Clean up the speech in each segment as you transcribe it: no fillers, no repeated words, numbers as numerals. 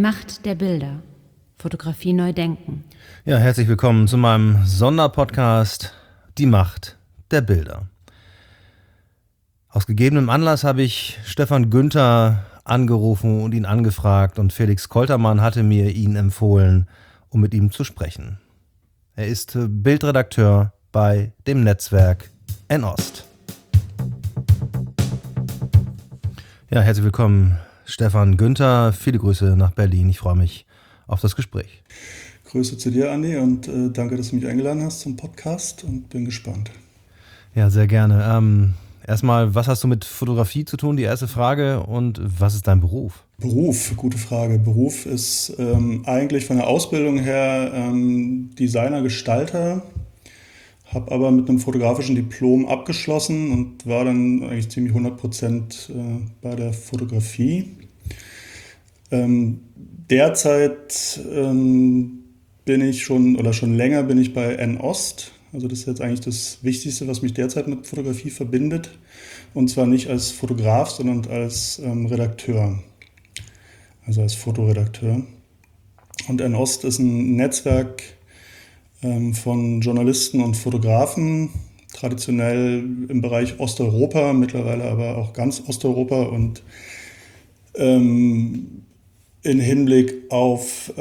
Macht der Bilder. Fotografie neu denken. Ja, herzlich willkommen zu meinem Sonderpodcast Die Macht der Bilder. Aus gegebenem Anlass habe ich Stefan Günther angerufen und ihn angefragt und Felix Koltermann hatte mir ihn empfohlen, um mit ihm zu sprechen. Er ist Bildredakteur bei dem Netzwerk N-Ost. Ja, herzlich willkommen Stefan Günther. Viele Grüße nach Berlin. Ich freue mich auf das Gespräch. Grüße zu dir, Andi, und danke, dass du mich eingeladen hast zum Podcast und bin gespannt. Ja, sehr gerne. Erstmal, was hast du mit Fotografie zu tun? Die erste Frage. Und was ist dein Beruf? Beruf, gute Frage. Beruf ist eigentlich von der Ausbildung her Designer, Gestalter, habe aber mit einem fotografischen Diplom abgeschlossen und war dann eigentlich ziemlich 100% bei der Fotografie. Derzeit bin ich schon länger bin ich bei N-Ost. Also das ist jetzt eigentlich das Wichtigste, was mich derzeit mit Fotografie verbindet. Und zwar nicht als Fotograf, sondern als Redakteur. Also als Fotoredakteur. Und N-Ost ist ein Netzwerk von Journalisten und Fotografen, traditionell im Bereich Osteuropa, mittlerweile aber auch ganz Osteuropa und in Hinblick auf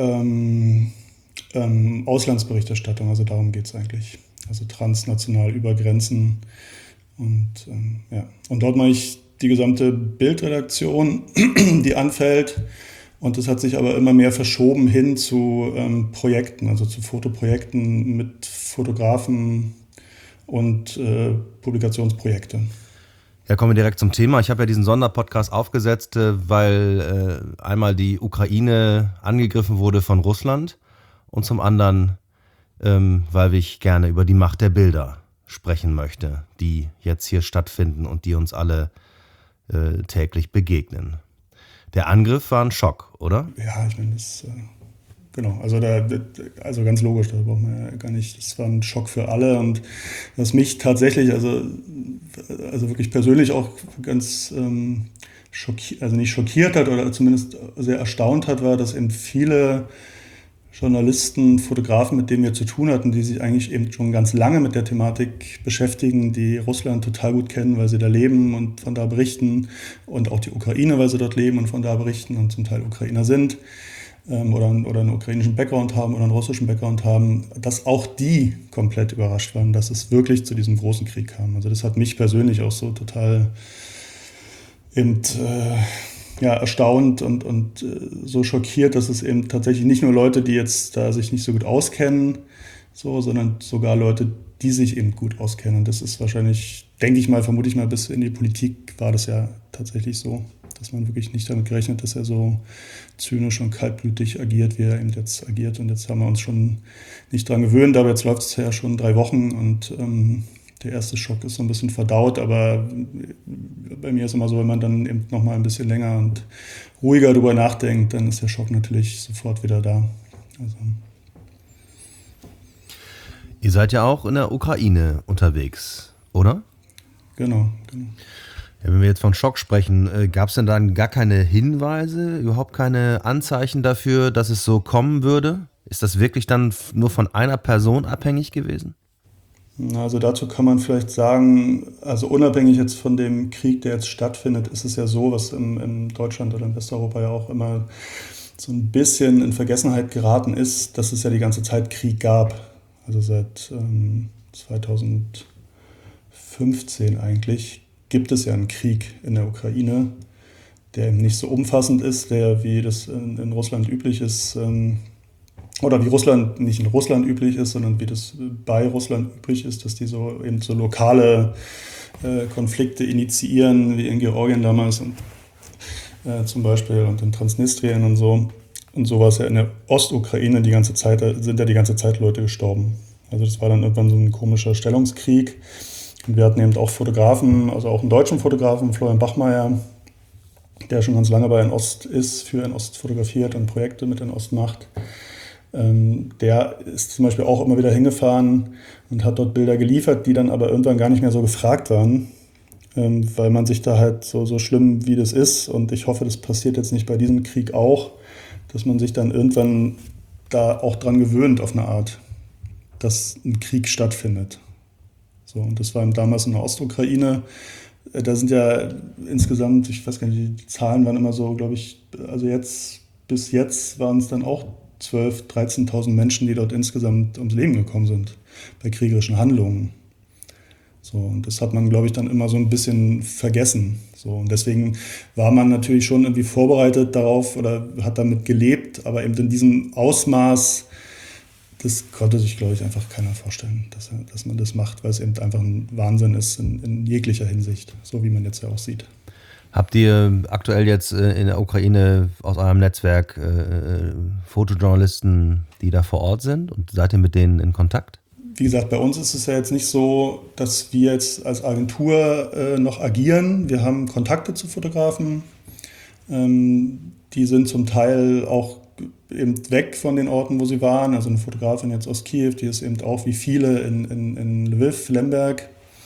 Auslandsberichterstattung, also darum geht es eigentlich. Also transnational über Grenzen. Und dort mache ich die gesamte Bildredaktion, die anfällt. Und das hat sich aber immer mehr verschoben hin zu Projekten, also zu Fotoprojekten mit Fotografen und Publikationsprojekte. Ja, kommen wir direkt zum Thema. Ich habe ja diesen Sonderpodcast aufgesetzt, weil einmal die Ukraine angegriffen wurde von Russland und zum anderen, weil ich gerne über die Macht der Bilder sprechen möchte, die jetzt hier stattfinden und die uns alle täglich begegnen. Der Angriff war ein Schock, oder? Ja, ich meine, das genau. Also ganz logisch, da braucht man ja gar nicht. Das war ein Schock für alle und was mich tatsächlich, also wirklich persönlich auch ganz nicht schockiert hat oder zumindest sehr erstaunt hat, war, dass eben viele Journalisten, Fotografen, mit denen wir zu tun hatten, die sich eigentlich eben schon ganz lange mit der Thematik beschäftigen, die Russland total gut kennen, weil sie da leben und von da berichten und auch die Ukraine, weil sie dort leben und von da berichten und zum Teil Ukrainer sind oder einen ukrainischen Background haben oder einen russischen Background haben, dass auch die komplett überrascht waren, dass es wirklich zu diesem großen Krieg kam. Also das hat mich persönlich auch so total eben erstaunt und so schockiert, dass es eben tatsächlich nicht nur Leute, die jetzt da sich nicht so gut auskennen, sondern sogar Leute, die sich eben gut auskennen. Und das ist wahrscheinlich, vermute ich mal, bis in die Politik war das ja tatsächlich so, dass man wirklich nicht damit gerechnet, dass er so zynisch und kaltblütig agiert, wie er eben jetzt agiert. Und jetzt haben wir uns schon nicht dran gewöhnt, aber jetzt läuft es ja schon 3 Wochen und der erste Schock ist so ein bisschen verdaut, aber bei mir ist immer so, wenn man dann eben noch mal ein bisschen länger und ruhiger drüber nachdenkt, dann ist der Schock natürlich sofort wieder da. Also. Ihr seid ja auch in der Ukraine unterwegs, oder? Genau. Ja, wenn wir jetzt von Schock sprechen, gab es denn dann gar keine Hinweise, überhaupt keine Anzeichen dafür, dass es so kommen würde? Ist das wirklich dann nur von einer Person abhängig gewesen? Also dazu kann man vielleicht sagen, also unabhängig jetzt von dem Krieg, der jetzt stattfindet, ist es ja so, was in Deutschland oder in Westeuropa ja auch immer so ein bisschen in Vergessenheit geraten ist, dass es ja die ganze Zeit Krieg gab. Also seit 2015 eigentlich gibt es ja einen Krieg in der Ukraine, der eben nicht so umfassend ist, der wie das in Russland üblich ist, oder wie Russland nicht in Russland üblich ist, sondern wie das bei Russland üblich ist, dass die so lokale Konflikte initiieren, wie in Georgien damals und zum Beispiel und in Transnistrien und so. Und so war es ja in der Ostukraine sind ja die ganze Zeit Leute gestorben. Also das war dann irgendwann so ein komischer Stellungskrieg. Und wir hatten eben auch Fotografen, also auch einen deutschen Fotografen, Florian Bachmeier, der schon ganz lange bei N-Ost ist, für N-Ost fotografiert und Projekte mit N-Ost macht. Der ist zum Beispiel auch immer wieder hingefahren und hat dort Bilder geliefert, die dann aber irgendwann gar nicht mehr so gefragt waren, weil man sich da halt so schlimm wie das ist, und ich hoffe, das passiert jetzt nicht bei diesem Krieg auch, dass man sich dann irgendwann da auch dran gewöhnt auf eine Art, dass ein Krieg stattfindet. So, und das war damals in der Ostukraine. Da sind ja insgesamt, ich weiß gar nicht, die Zahlen waren immer so, glaube ich, also bis jetzt waren es dann auch 12.000, 13.000 Menschen, die dort insgesamt ums Leben gekommen sind bei kriegerischen Handlungen. So, und das hat man, glaube ich, dann immer so ein bisschen vergessen. So, und deswegen war man natürlich schon irgendwie vorbereitet darauf oder hat damit gelebt, aber eben in diesem Ausmaß, das konnte sich, glaube ich, einfach keiner vorstellen, dass man das macht, weil es eben einfach ein Wahnsinn ist in jeglicher Hinsicht, so wie man jetzt ja auch sieht. Habt ihr aktuell jetzt in der Ukraine aus eurem Netzwerk Fotojournalisten, die da vor Ort sind, und seid ihr mit denen in Kontakt? Wie gesagt, bei uns ist es ja jetzt nicht so, dass wir jetzt als Agentur noch agieren. Wir haben Kontakte zu Fotografen. Die sind zum Teil auch eben weg von den Orten, wo sie waren. Also eine Fotografin jetzt aus Kiew, die ist eben auch wie viele in Lviv, Lemberg,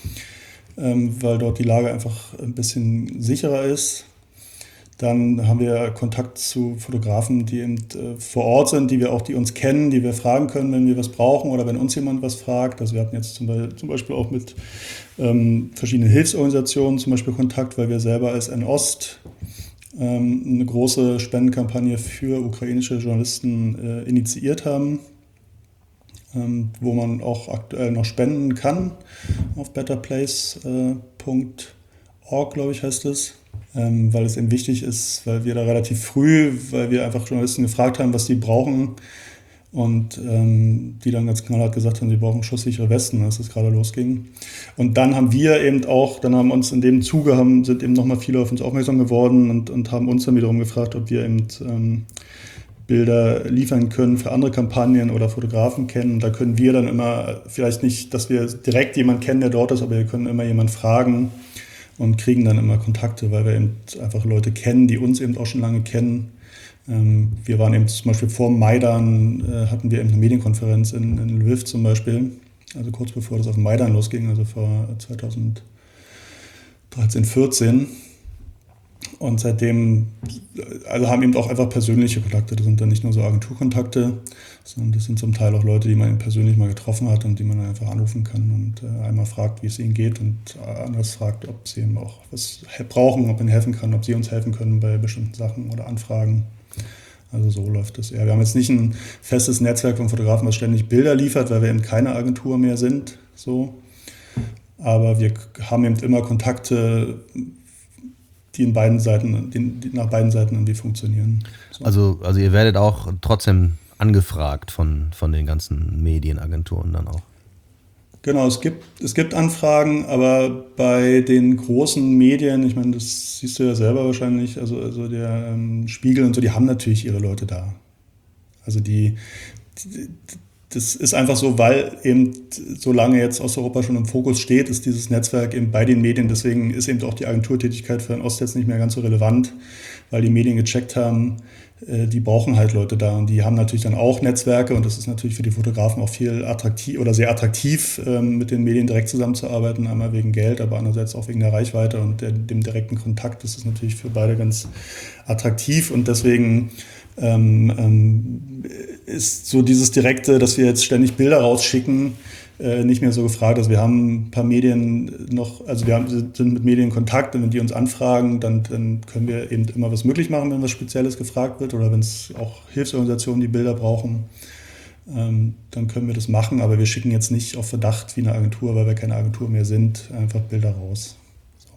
weil dort die Lage einfach ein bisschen sicherer ist. Dann haben wir Kontakt zu Fotografen, die eben vor Ort sind, die uns kennen, die wir fragen können, wenn wir was brauchen oder wenn uns jemand was fragt. Also wir hatten jetzt zum Beispiel auch mit verschiedenen Hilfsorganisationen zum Beispiel Kontakt, weil wir selber als N-Ost eine große Spendenkampagne für ukrainische Journalisten initiiert haben, wo man auch aktuell noch spenden kann auf betterplace.org, glaube ich, heißt es. Weil es eben wichtig ist, weil wir da relativ früh, weil wir einfach Journalisten gefragt haben, was die brauchen und die dann ganz knallhart gesagt haben, sie brauchen schusssichere Westen, als es gerade losging. Und dann haben wir eben auch, dann haben uns in dem Zuge, sind eben nochmal viele auf uns aufmerksam geworden und haben uns dann wiederum gefragt, ob wir eben Bilder liefern können für andere Kampagnen oder Fotografen kennen. Und da können wir dann immer, vielleicht nicht, dass wir direkt jemanden kennen, der dort ist, aber wir können immer jemanden fragen, und kriegen dann immer Kontakte, weil wir eben einfach Leute kennen, die uns eben auch schon lange kennen. Wir waren eben zum Beispiel vor Maidan, hatten wir eben eine Medienkonferenz in Lviv zum Beispiel, also kurz bevor das auf Maidan losging, also vor 2013, 14. Und seitdem, also haben eben auch einfach persönliche Kontakte. Das sind dann nicht nur so Agenturkontakte, sondern das sind zum Teil auch Leute, die man eben persönlich mal getroffen hat und die man dann einfach anrufen kann und einmal fragt, wie es ihnen geht, und anders fragt, ob sie eben auch was brauchen, ob man helfen kann, ob sie uns helfen können bei bestimmten Sachen oder Anfragen. Also so läuft es eher. Wir haben jetzt nicht ein festes Netzwerk von Fotografen, was ständig Bilder liefert, weil wir eben keine Agentur mehr sind. So. Aber wir haben eben immer Kontakte, die nach beiden Seiten irgendwie funktionieren. So. Also ihr werdet auch trotzdem angefragt von den ganzen Medienagenturen dann auch? Genau, es gibt Anfragen, aber bei den großen Medien, ich meine, das siehst du ja selber wahrscheinlich, also der Spiegel und so, die haben natürlich ihre Leute da. Also das ist einfach so, weil eben so lange jetzt Osteuropa schon im Fokus steht, ist dieses Netzwerk eben bei den Medien. Deswegen ist eben auch die Agenturtätigkeit für den Ost jetzt nicht mehr ganz so relevant, weil die Medien gecheckt haben, die brauchen halt Leute da. Und die haben natürlich dann auch Netzwerke, und das ist natürlich für die Fotografen auch viel attraktiv oder sehr attraktiv, mit den Medien direkt zusammenzuarbeiten. Einmal wegen Geld, aber andererseits auch wegen der Reichweite und dem direkten Kontakt. Das ist natürlich für beide ganz attraktiv, und deswegen ist so dieses Direkte, dass wir jetzt ständig Bilder rausschicken, nicht mehr so gefragt. Also wir haben ein paar Medien noch, also sind mit Medien in Kontakt, und wenn die uns anfragen, dann können wir eben immer was möglich machen, wenn was Spezielles gefragt wird, oder wenn es auch Hilfsorganisationen die Bilder brauchen, dann können wir das machen, aber wir schicken jetzt nicht auf Verdacht wie eine Agentur, weil wir keine Agentur mehr sind, einfach Bilder raus. So.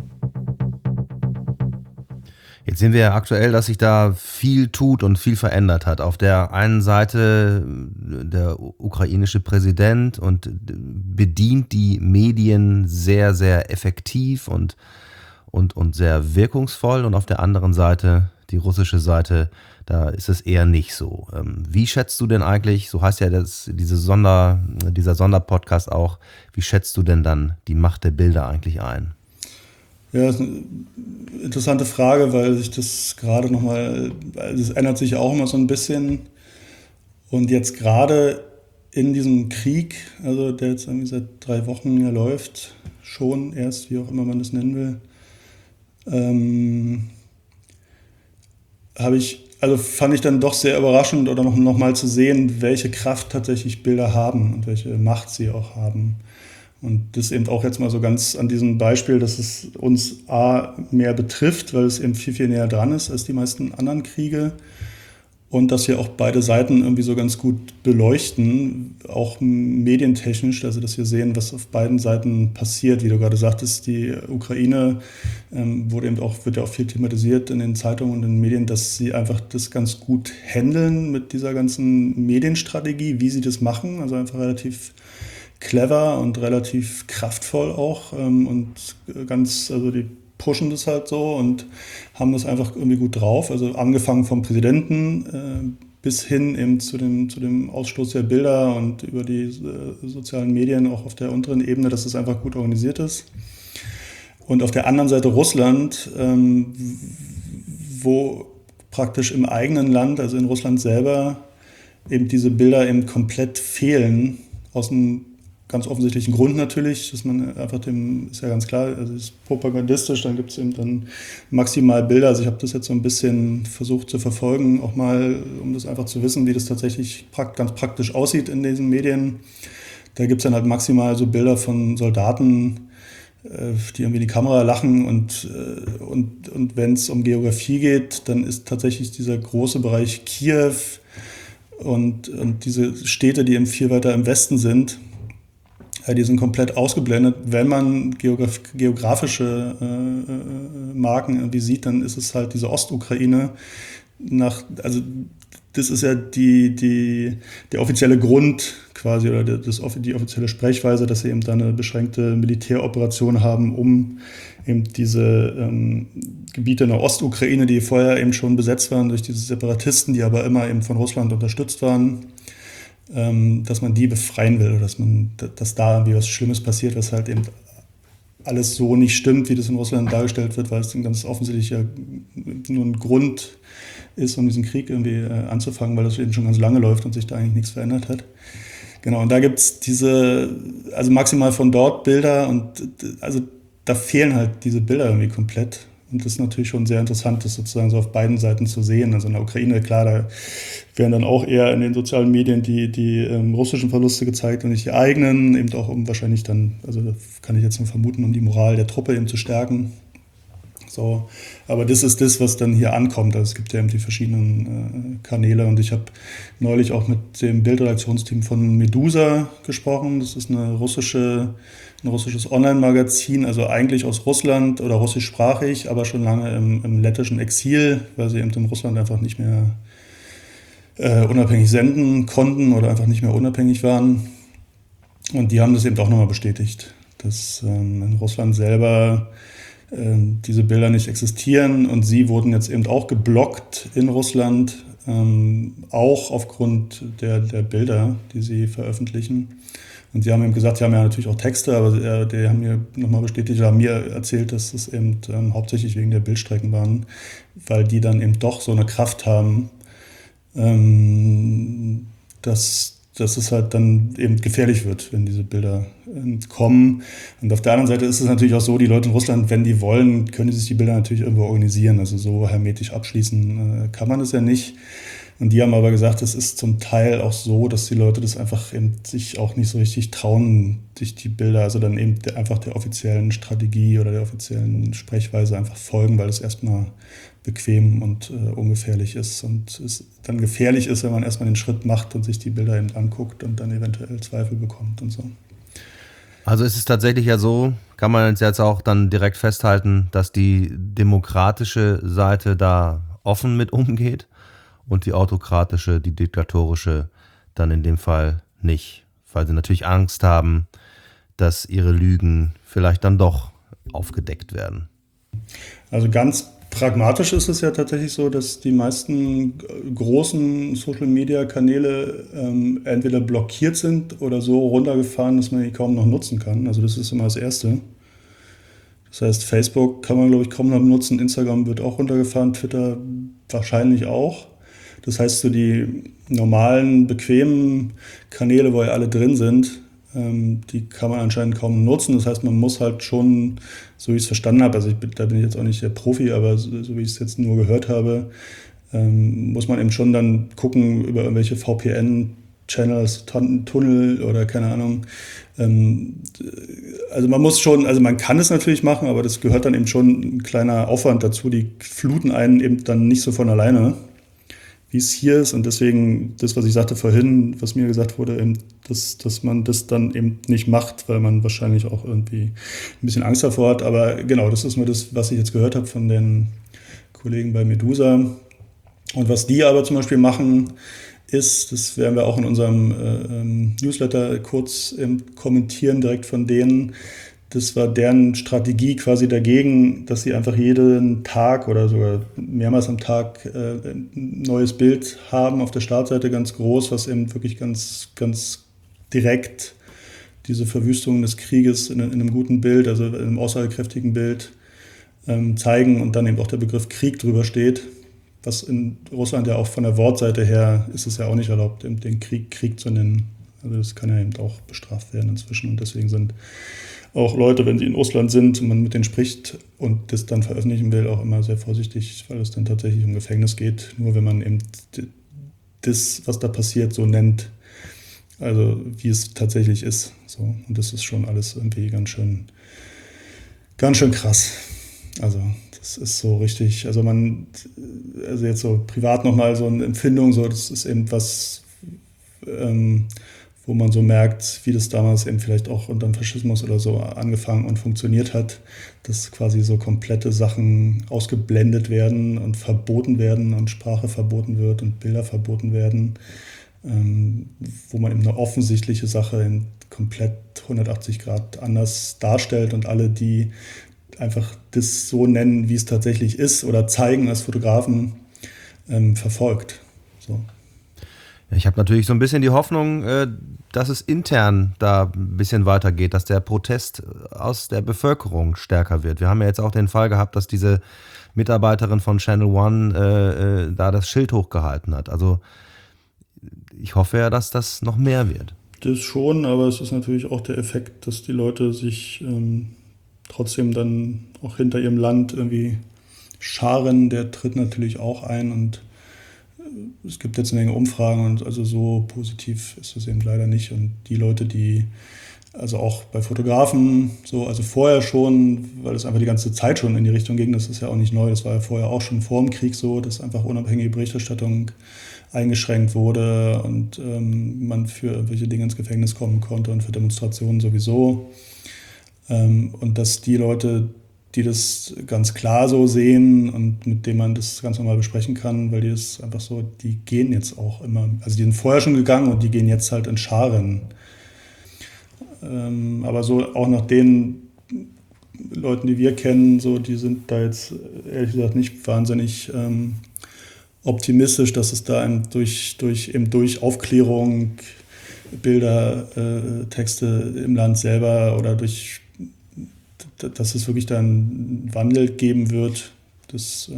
Jetzt sehen wir ja aktuell, dass sich da viel tut und viel verändert hat. Auf der einen Seite der ukrainische Präsident und bedient die Medien sehr, sehr effektiv und sehr wirkungsvoll. Und auf der anderen Seite, die russische Seite, da ist es eher nicht so. Wie schätzt du denn eigentlich, so heißt ja dieser Sonderpodcast auch, wie schätzt du denn dann die Macht der Bilder eigentlich ein? Ja, das ist eine interessante Frage, weil sich das gerade nochmal, es ändert sich ja auch immer so ein bisschen. Und jetzt gerade in diesem Krieg, also der jetzt irgendwie seit 3 Wochen ja läuft, schon erst, wie auch immer man das nennen will, habe ich also fand ich dann doch sehr überraschend oder noch mal zu sehen, welche Kraft tatsächlich Bilder haben und welche Macht sie auch haben. Und das eben auch jetzt mal so ganz an diesem Beispiel, dass es uns mehr betrifft, weil es eben viel, viel näher dran ist als die meisten anderen Kriege. Und dass wir auch beide Seiten irgendwie so ganz gut beleuchten, auch medientechnisch, also dass wir sehen, was auf beiden Seiten passiert. Wie du gerade sagtest, die Ukraine wird ja auch viel thematisiert in den Zeitungen und in den Medien, dass sie einfach das ganz gut handeln mit dieser ganzen Medienstrategie, wie sie das machen. Also einfach relativ clever und relativ kraftvoll auch und also die pushen das halt so und haben das einfach irgendwie gut drauf. Also angefangen vom Präsidenten bis hin eben zu dem Ausstoß der Bilder und über die sozialen Medien auch auf der unteren Ebene, dass das einfach gut organisiert ist. Und auf der anderen Seite Russland, wo praktisch im eigenen Land, also in Russland selber, eben diese Bilder eben komplett fehlen, aus einem ganz offensichtlichen Grund natürlich, dass man einfach ist ja ganz klar, also es ist propagandistisch, dann gibt es eben dann maximal Bilder. Also ich habe das jetzt so ein bisschen versucht zu verfolgen, auch mal, um das einfach zu wissen, wie das tatsächlich ganz praktisch aussieht in diesen Medien. Da gibt es dann halt maximal so Bilder von Soldaten, die irgendwie in die Kamera lachen und wenn es um Geografie geht, dann ist tatsächlich dieser große Bereich Kiew und diese Städte, die eben viel weiter im Westen sind, die sind komplett ausgeblendet. Wenn man geografische Marken irgendwie sieht, dann ist es halt diese Ostukraine. Also das ist ja der offizielle Grund quasi oder die offizielle Sprechweise, dass sie eben da eine beschränkte Militäroperation haben, um eben diese Gebiete in der Ostukraine, die vorher eben schon besetzt waren durch diese Separatisten, die aber immer eben von Russland unterstützt waren, dass man die befreien will oder dass da irgendwie was Schlimmes passiert, was halt eben alles so nicht stimmt, wie das in Russland dargestellt wird, weil es ganz offensichtlich ja nur ein Grund ist, um diesen Krieg irgendwie anzufangen, weil das eben schon ganz lange läuft und sich da eigentlich nichts verändert hat. Genau, und da gibt es also maximal von dort Bilder und also da fehlen halt diese Bilder irgendwie komplett. Und das ist natürlich schon sehr interessant, das sozusagen so auf beiden Seiten zu sehen. Also in der Ukraine, klar, da werden dann auch eher in den sozialen Medien die russischen Verluste gezeigt und nicht die eigenen, eben auch um wahrscheinlich dann, also da kann ich jetzt nur vermuten, um die Moral der Truppe eben zu stärken. So, aber das ist das, was dann hier ankommt. Also es gibt ja eben die verschiedenen Kanäle und ich habe neulich auch mit dem Bildredaktionsteam von Medusa gesprochen. Das ist ein russisches Online-Magazin, also eigentlich aus Russland oder russischsprachig, aber schon lange im lettischen Exil, weil sie eben in Russland einfach nicht mehr unabhängig senden konnten oder einfach nicht mehr unabhängig waren. Und die haben das eben auch nochmal bestätigt, dass in Russland selber diese Bilder nicht existieren und sie wurden jetzt eben auch geblockt in Russland, auch aufgrund der Bilder, die sie veröffentlichen. Und sie haben eben gesagt, sie haben ja natürlich auch Texte, aber die haben mir nochmal bestätigt, haben mir erzählt, dass es eben hauptsächlich wegen der Bildstrecken waren, weil die dann eben doch so eine Kraft haben, dass es halt dann eben gefährlich wird, wenn diese Bilder kommen. Und auf der anderen Seite ist es natürlich auch so, die Leute in Russland, wenn die wollen, können die sich die Bilder natürlich irgendwo organisieren. Also so hermetisch abschließen kann man das ja nicht. Und die haben aber gesagt, es ist zum Teil auch so, dass die Leute das einfach eben sich auch nicht so richtig trauen, sich die Bilder, also dann eben einfach der offiziellen Strategie oder der offiziellen Sprechweise einfach folgen, weil es erstmal bequem und ungefährlich ist und es dann gefährlich ist, wenn man erstmal den Schritt macht und sich die Bilder eben anguckt und dann eventuell Zweifel bekommt und so. Also ist es tatsächlich ja so, kann man jetzt auch dann direkt festhalten, dass die demokratische Seite da offen mit umgeht und die autokratische, die diktatorische dann in dem Fall nicht, weil sie natürlich Angst haben, dass ihre Lügen vielleicht dann doch aufgedeckt werden. Also ganz pragmatisch ist es ja tatsächlich so, dass die meisten großen Social-Media-Kanäle entweder blockiert sind oder so runtergefahren, dass man die kaum noch nutzen kann. Also das ist immer das Erste. Das heißt, Facebook kann man, glaube ich, kaum noch nutzen, Instagram wird auch runtergefahren, Twitter wahrscheinlich auch. Das heißt, so die normalen, bequemen Kanäle, wo ja alle drin sind, die kann man anscheinend kaum nutzen. Das heißt, man muss halt schon, so wie ich es verstanden habe, also da bin ich jetzt auch nicht der Profi, aber so wie ich es jetzt nur gehört habe, muss man eben schon dann gucken über irgendwelche VPN-Channels, Tunnel oder keine Ahnung. Also man muss schon, also man kann es natürlich machen, aber das gehört dann eben schon ein kleiner Aufwand dazu. Die fluten einen eben dann nicht so von alleine, wie es hier ist. Und deswegen, das, was ich sagte vorhin, was mir gesagt wurde, eben, dass man das dann eben nicht macht, weil man wahrscheinlich auch irgendwie ein bisschen Angst davor hat. Aber genau, das ist nur das, was ich jetzt gehört habe von den Kollegen bei Medusa. Und was die aber zum Beispiel machen, ist, das werden wir auch in unserem Newsletter kurz kommentieren, direkt von denen. Das war deren Strategie quasi dagegen, dass sie einfach jeden Tag oder sogar mehrmals am Tag ein neues Bild haben auf der Startseite, ganz groß, was eben wirklich ganz, ganz direkt diese Verwüstung des Krieges in einem guten Bild, also in einem aussagekräftigen Bild zeigen und dann eben auch der Begriff Krieg drüber steht. Was in Russland ja auch von der Wortseite her ist es ja auch nicht erlaubt, eben den Krieg zu nennen. Also das kann ja eben auch bestraft werden inzwischen. Und deswegen sind auch Leute, wenn sie in Russland sind und man mit denen spricht und das dann veröffentlichen will, auch immer sehr vorsichtig, weil es dann tatsächlich um Gefängnis geht. Nur wenn man eben das, was da passiert, so nennt, also wie es tatsächlich ist. So. Und das ist schon alles irgendwie ganz schön krass. Also das ist so richtig, also jetzt so privat nochmal so eine Empfindung, so das ist eben was, wo man so merkt, wie das damals eben vielleicht auch unter dem Faschismus oder so angefangen und funktioniert hat, dass quasi so komplette Sachen ausgeblendet werden und verboten werden und Sprache verboten wird und Bilder verboten werden, wo man eben eine offensichtliche Sache in komplett 180 Grad anders darstellt und alle, die einfach das so nennen, wie es tatsächlich ist oder zeigen als Fotografen, verfolgt. So. Ja, ich habe natürlich so ein bisschen die Hoffnung, dass es intern da ein bisschen weitergeht, dass der Protest aus der Bevölkerung stärker wird. Wir haben ja jetzt auch den Fall gehabt, dass diese Mitarbeiterin von Channel One da das Schild hochgehalten hat. Also ich hoffe ja, dass das noch mehr wird. Das schon, aber es ist natürlich auch der Effekt, dass die Leute sich trotzdem dann auch hinter ihrem Land irgendwie scharen. Der tritt natürlich auch ein und es gibt jetzt eine Menge Umfragen und also so positiv ist es eben leider nicht. Und die Leute, die, also auch bei Fotografen, so, also vorher schon, weil es einfach die ganze Zeit schon in die Richtung ging, das ist ja auch nicht neu, das war ja vorher auch schon vor dem Krieg so, dass einfach unabhängige Berichterstattung eingeschränkt wurde und man für irgendwelche Dinge ins Gefängnis kommen konnte und für Demonstrationen sowieso. Und dass die Leute, die das ganz klar so sehen und mit denen man das ganz normal besprechen kann, weil die das einfach so, die gehen jetzt auch immer, also die sind vorher schon gegangen und die gehen jetzt halt in Scharen. Aber so auch nach den Leuten, die wir kennen, so, die sind da jetzt ehrlich gesagt nicht wahnsinnig optimistisch, dass es da durch Aufklärung, Bilder, Texte im Land selber oder dass es wirklich da einen Wandel geben wird, das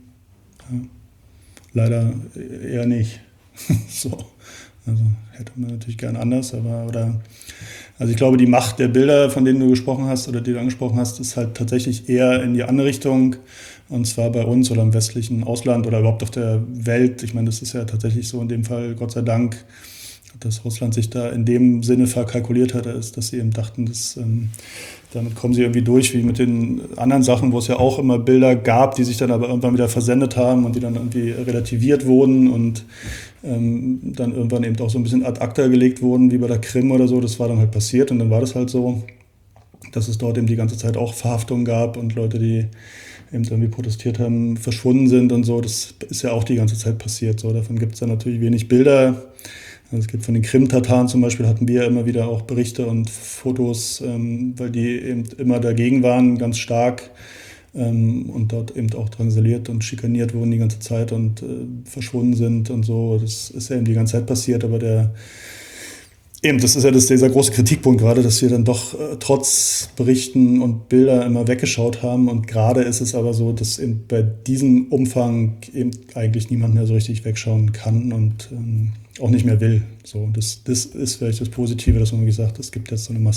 leider eher nicht. So. Also hätte man natürlich gern anders, also ich glaube, die Macht der Bilder, von denen du gesprochen hast oder die du angesprochen hast, ist halt tatsächlich eher in die andere Richtung, und zwar bei uns oder im westlichen Ausland oder überhaupt auf der Welt. Ich meine, das ist ja tatsächlich so in dem Fall, Gott sei Dank, dass Russland sich da in dem Sinne verkalkuliert hat, ist, dass sie eben dachten, dass damit kommen sie irgendwie durch, wie mit den anderen Sachen, wo es ja auch immer Bilder gab, die sich dann aber irgendwann wieder versendet haben und die dann irgendwie relativiert wurden und dann irgendwann eben auch so ein bisschen ad acta gelegt wurden, wie bei der Krim oder so. Das war dann halt passiert und dann war das halt so, dass es dort eben die ganze Zeit auch Verhaftungen gab und Leute, die eben irgendwie protestiert haben, verschwunden sind und so. Das ist ja auch die ganze Zeit passiert. So, davon gibt es dann natürlich wenig Bilder. Also es gibt von den Krim-Tataren zum Beispiel, hatten wir immer wieder auch Berichte und Fotos, weil die eben immer dagegen waren, ganz stark und dort eben auch drangsaliert und schikaniert wurden die ganze Zeit und verschwunden sind und so. Das ist ja eben die ganze Zeit passiert, aber das ist ja dieser große Kritikpunkt gerade, dass wir dann doch trotz Berichten und Bilder immer weggeschaut haben. Und gerade ist es aber so, dass eben bei diesem Umfang eben eigentlich niemand mehr so richtig wegschauen kann und auch nicht mehr will. So, das ist vielleicht das Positive, dass man gesagt hat, es gibt jetzt so eine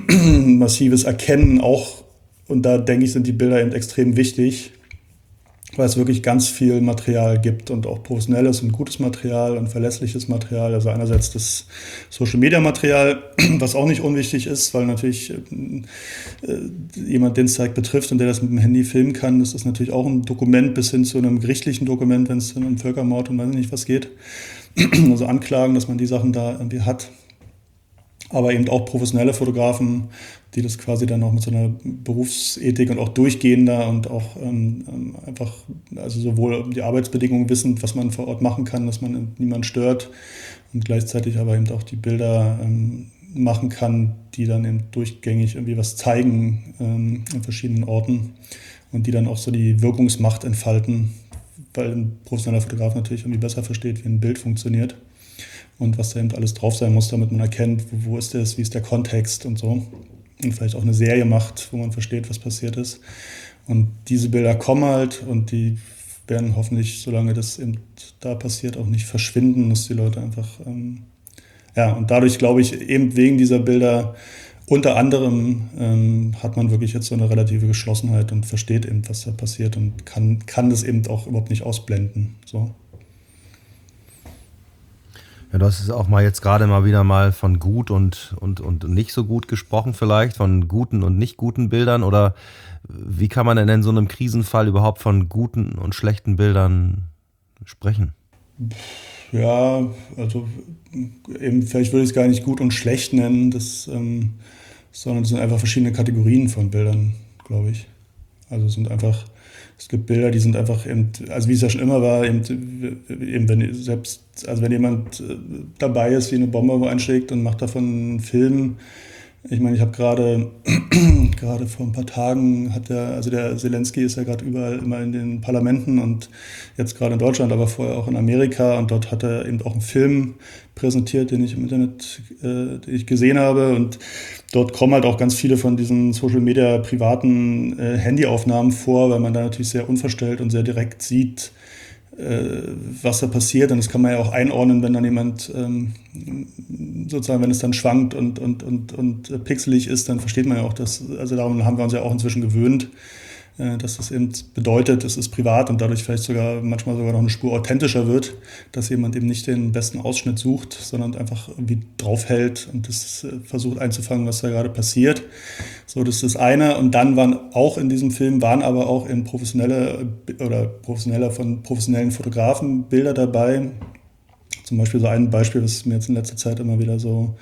massives Erkennen auch. Und da denke ich, sind die Bilder eben extrem wichtig, weil es wirklich ganz viel Material gibt und auch professionelles und gutes Material und verlässliches Material. Also einerseits das Social-Media-Material, was auch nicht unwichtig ist, weil natürlich jemand, den es direkt betrifft und der das mit dem Handy filmen kann, das ist natürlich auch ein Dokument bis hin zu einem gerichtlichen Dokument, wenn es dann um Völkermord und weiß nicht was geht. Also Anklagen, dass man die Sachen da irgendwie hat. Aber eben auch professionelle Fotografen, die das quasi dann auch mit so einer Berufsethik und auch durchgehender und auch einfach, also sowohl die Arbeitsbedingungen wissend, was man vor Ort machen kann, dass man niemanden stört und gleichzeitig aber eben auch die Bilder machen kann, die dann eben durchgängig irgendwie was zeigen an verschiedenen Orten und die dann auch so die Wirkungsmacht entfalten, weil ein professioneller Fotograf natürlich irgendwie besser versteht, wie ein Bild funktioniert. Und was da eben alles drauf sein muss, damit man erkennt, wo ist das, wie ist der Kontext und so. Und vielleicht auch eine Serie macht, wo man versteht, was passiert ist. Und diese Bilder kommen halt und die werden hoffentlich, solange das eben da passiert, auch nicht verschwinden, dass die Leute einfach, und dadurch glaube ich, eben wegen dieser Bilder unter anderem hat man wirklich jetzt so eine relative Geschlossenheit und versteht eben, was da passiert und kann das eben auch überhaupt nicht ausblenden, so. Ja, du hast es auch mal jetzt gerade mal wieder mal von gut und nicht so gut gesprochen vielleicht, von guten und nicht guten Bildern, oder wie kann man denn in so einem Krisenfall überhaupt von guten und schlechten Bildern sprechen? Ja, also eben vielleicht würde ich es gar nicht gut und schlecht nennen, sondern es sind einfach verschiedene Kategorien von Bildern, glaube ich. Also es gibt Bilder, die sind einfach eben, also wie es ja schon immer war, eben wenn jemand dabei ist, wie eine Bombe einschlägt und macht davon einen Film. Ich meine, ich habe gerade vor ein paar Tagen der Zelensky ist ja gerade überall immer in den Parlamenten und jetzt gerade in Deutschland, aber vorher auch in Amerika, und dort hat er eben auch einen Film präsentiert, den ich im Internet den ich gesehen habe, und dort kommen halt auch ganz viele von diesen Social Media privaten Handyaufnahmen vor, weil man da natürlich sehr unverstellt und sehr direkt sieht, was da passiert. Und das kann man ja auch einordnen, wenn dann jemand sozusagen, wenn es dann schwankt und pixelig ist, dann versteht man ja auch, also darum haben wir uns ja auch inzwischen gewöhnt, dass das eben bedeutet, es ist privat und dadurch vielleicht manchmal sogar noch eine Spur authentischer wird, dass jemand eben nicht den besten Ausschnitt sucht, sondern einfach irgendwie draufhält und das versucht einzufangen, was da gerade passiert. So, das ist das eine. Und dann waren aber auch in von professionellen Fotografen Bilder dabei. Zum Beispiel so ein Beispiel, das mir jetzt in letzter Zeit immer wieder so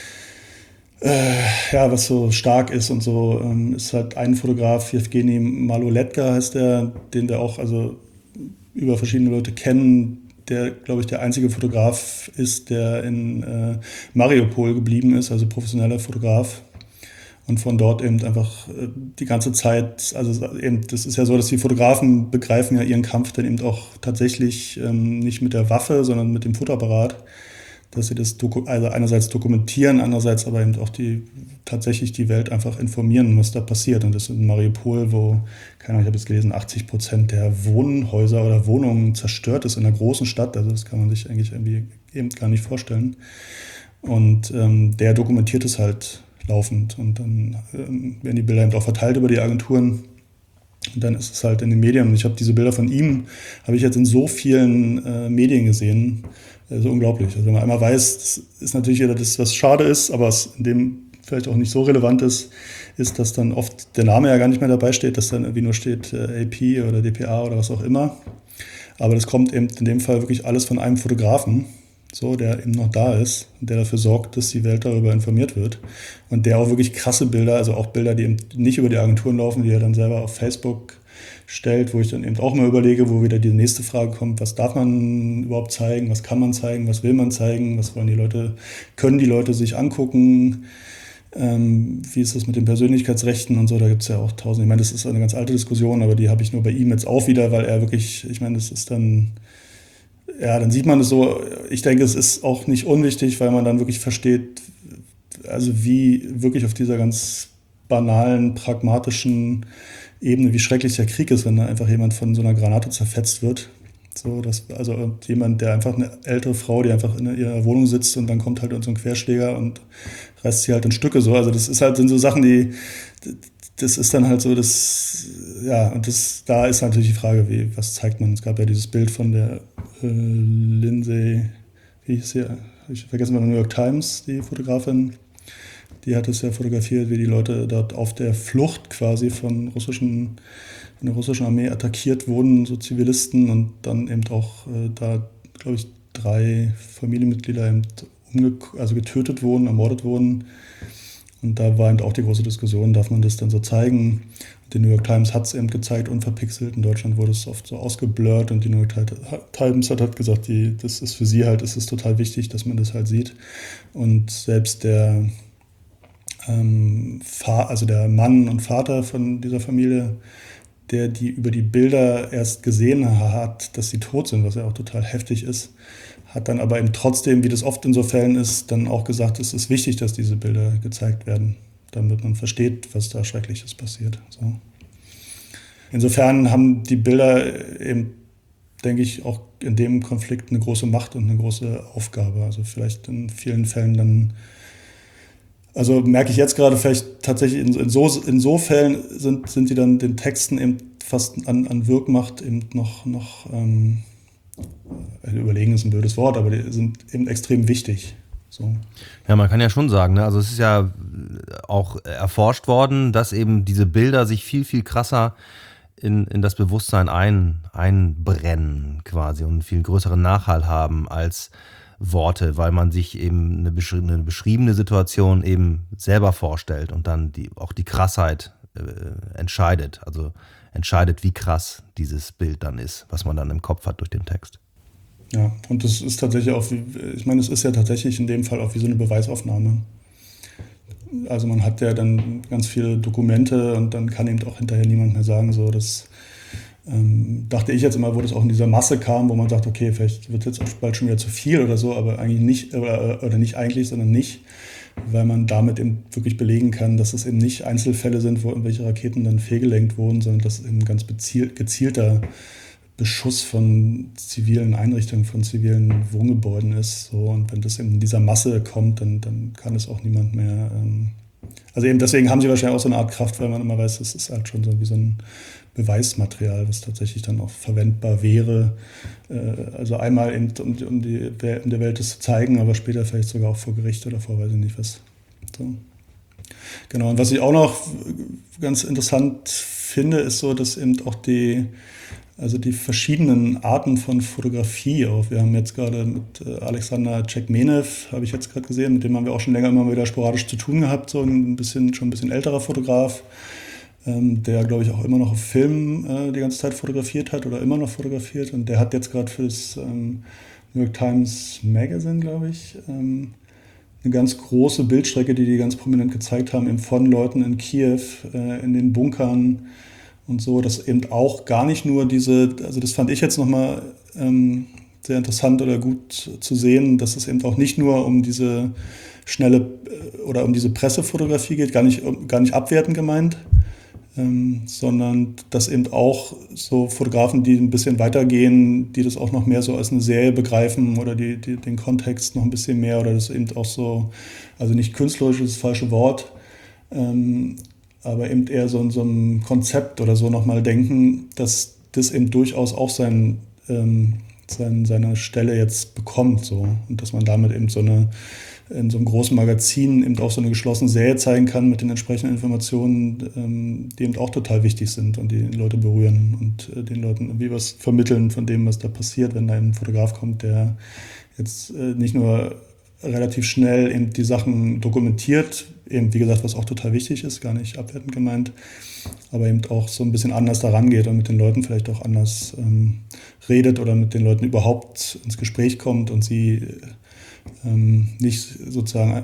was so stark ist und so, ist halt ein Fotograf, Jewgeni Maloletka heißt der, den wir auch also über verschiedene Leute kennen, der, glaube ich, der einzige Fotograf ist, der in Mariupol geblieben ist, also professioneller Fotograf. Und von dort eben einfach die ganze Zeit, also eben, das ist ja so, dass die Fotografen begreifen ja ihren Kampf dann eben auch tatsächlich nicht mit der Waffe, sondern mit dem Fotoapparat. Dass sie das also einerseits dokumentieren, andererseits aber eben auch tatsächlich die Welt einfach informieren, was da passiert. Und das in Mariupol, wo, keine Ahnung, ich habe jetzt gelesen, 80% der Wohnhäuser oder Wohnungen zerstört ist in einer großen Stadt. Also das kann man sich eigentlich irgendwie eben gar nicht vorstellen. Und der dokumentiert es halt laufend. Und dann werden die Bilder eben auch verteilt über die Agenturen. Und dann ist es halt in den Medien. Und ich habe diese Bilder von ihm, habe ich jetzt in so vielen Medien gesehen. Also unglaublich. Also wenn man einmal weiß, das ist natürlich wieder das, was schade ist, aber was in dem vielleicht auch nicht so relevant ist, dass dann oft der Name ja gar nicht mehr dabei steht, dass dann irgendwie nur steht AP oder DPA oder was auch immer. Aber das kommt eben in dem Fall wirklich alles von einem Fotografen, so, der eben noch da ist und der dafür sorgt, dass die Welt darüber informiert wird. Und der auch wirklich krasse Bilder, also auch Bilder, die eben nicht über die Agenturen laufen, die er dann selber auf Facebook stellt, wo ich dann eben auch mal überlege, wo wieder die nächste Frage kommt, was darf man überhaupt zeigen, was kann man zeigen, was will man zeigen, was wollen die Leute, können die Leute sich angucken, wie ist das mit den Persönlichkeitsrechten und so, da gibt es ja auch tausend, ich meine, das ist eine ganz alte Diskussion, aber die habe ich nur bei ihm jetzt auch wieder, weil er wirklich, ich meine, das ist dann, ja, dann sieht man es so, ich denke, es ist auch nicht unwichtig, weil man dann wirklich versteht, also wie wirklich auf dieser ganz banalen, pragmatischen Ebene, wie schrecklich der Krieg ist, wenn da einfach jemand von so einer Granate zerfetzt wird. So, also jemand, der einfach eine ältere Frau, die einfach in ihrer Wohnung sitzt und dann kommt halt so ein Querschläger und reißt sie halt in Stücke. So. Also das sind so Sachen, das ist dann halt so, da ist natürlich die Frage, was zeigt man? Es gab ja dieses Bild von der Lindsay, wie hieß sie? Ich vergesse mal, New York Times, die Fotografin, die hat es ja fotografiert, wie die Leute dort auf der Flucht quasi von der russischen Armee attackiert wurden, so Zivilisten, und dann eben auch da, glaube ich, 3 Familienmitglieder eben getötet wurden, ermordet wurden. Und da war eben auch die große Diskussion, darf man das dann so zeigen? Die New York Times hat es eben gezeigt, unverpixelt. In Deutschland wurde es oft so ausgeblurrt, und die New York Times hat halt gesagt, das ist für sie halt, es ist total wichtig, dass man das halt sieht. Und selbst der der Mann und Vater von dieser Familie, der die über die Bilder erst gesehen hat, dass sie tot sind, was ja auch total heftig ist, hat dann aber eben trotzdem, wie das oft in so Fällen ist, dann auch gesagt, es ist wichtig, dass diese Bilder gezeigt werden, damit man versteht, was da Schreckliches passiert. So. Insofern haben die Bilder eben, denke ich, auch in dem Konflikt eine große Macht und eine große Aufgabe. Also vielleicht in vielen Fällen dann, also merke ich jetzt gerade vielleicht tatsächlich in so Fällen sind die dann den Texten eben fast an Wirkmacht eben noch überlegen ist ein blödes Wort, aber die sind eben extrem wichtig. So. Ja, man kann ja schon sagen, ne? Also es ist ja auch erforscht worden, dass eben diese Bilder sich viel, viel krasser in das Bewusstsein einbrennen quasi und einen viel größeren Nachhall haben als Worte, weil man sich eben eine beschriebene Situation eben selber vorstellt und dann auch die Krassheit entscheidet. Also entscheidet, wie krass dieses Bild dann ist, was man dann im Kopf hat durch den Text. Ja, und das ist tatsächlich auch, ich meine, es ist ja tatsächlich in dem Fall auch wie so eine Beweisaufnahme. Also man hat ja dann ganz viele Dokumente und dann kann eben auch hinterher niemand mehr sagen, so das dachte ich jetzt immer, wo das auch in dieser Masse kam, wo man sagt, okay, vielleicht wird jetzt auch bald schon wieder zu viel oder so, aber eigentlich nicht, oder nicht eigentlich, sondern nicht, weil man damit eben wirklich belegen kann, dass es eben nicht Einzelfälle sind, wo irgendwelche Raketen dann fehlgelenkt wurden, sondern dass es eben ganz gezielter Beschuss von zivilen Einrichtungen, von zivilen Wohngebäuden ist. So. Und wenn das eben in dieser Masse kommt, dann kann es auch niemand mehr. Also eben deswegen haben sie wahrscheinlich auch so eine Art Kraft, weil man immer weiß, es ist halt schon so wie so ein Beweismaterial, was tatsächlich dann auch verwendbar wäre. Also einmal eben, um der Welt das zu zeigen, aber später vielleicht sogar auch vor Gericht oder vor weiß ich nicht was. So. Genau, und was ich auch noch ganz interessant finde, ist so, dass eben auch die verschiedenen Arten von Fotografie auch. Wir haben jetzt gerade mit Alexander Tschekmenev, habe ich jetzt gerade gesehen, mit dem haben wir auch schon länger immer wieder sporadisch zu tun gehabt, so schon ein bisschen älterer Fotograf, der, glaube ich, auch immer noch auf Film die ganze Zeit fotografiert hat oder immer noch fotografiert. Und der hat jetzt gerade für das New York Times Magazine, glaube ich, eine ganz große Bildstrecke, die ganz prominent gezeigt haben, eben von Leuten in Kiew, in den Bunkern und so, dass eben auch gar nicht nur also das fand ich jetzt nochmal sehr interessant oder gut zu sehen, dass es eben auch nicht nur um diese schnelle oder um diese Pressefotografie geht, gar nicht abwertend gemeint, sondern dass eben auch so Fotografen, die ein bisschen weitergehen, die das auch noch mehr so als eine Serie begreifen oder die den Kontext noch ein bisschen mehr oder das eben auch so, also nicht künstlerisch ist das falsche Wort, aber eben eher so in so einem Konzept oder so nochmal denken, dass das eben durchaus auch seine Stelle jetzt bekommt. So. Und dass man damit eben in so einem großen Magazin eben auch so eine geschlossene Serie zeigen kann mit den entsprechenden Informationen, die eben auch total wichtig sind und die Leute berühren und den Leuten irgendwie was vermitteln von dem, was da passiert, wenn da ein Fotograf kommt, der jetzt nicht nur relativ schnell eben die Sachen dokumentiert, eben wie gesagt, was auch total wichtig ist, gar nicht abwertend gemeint, aber eben auch so ein bisschen anders daran geht und mit den Leuten vielleicht auch anders redet oder mit den Leuten überhaupt ins Gespräch kommt und sie nicht sozusagen,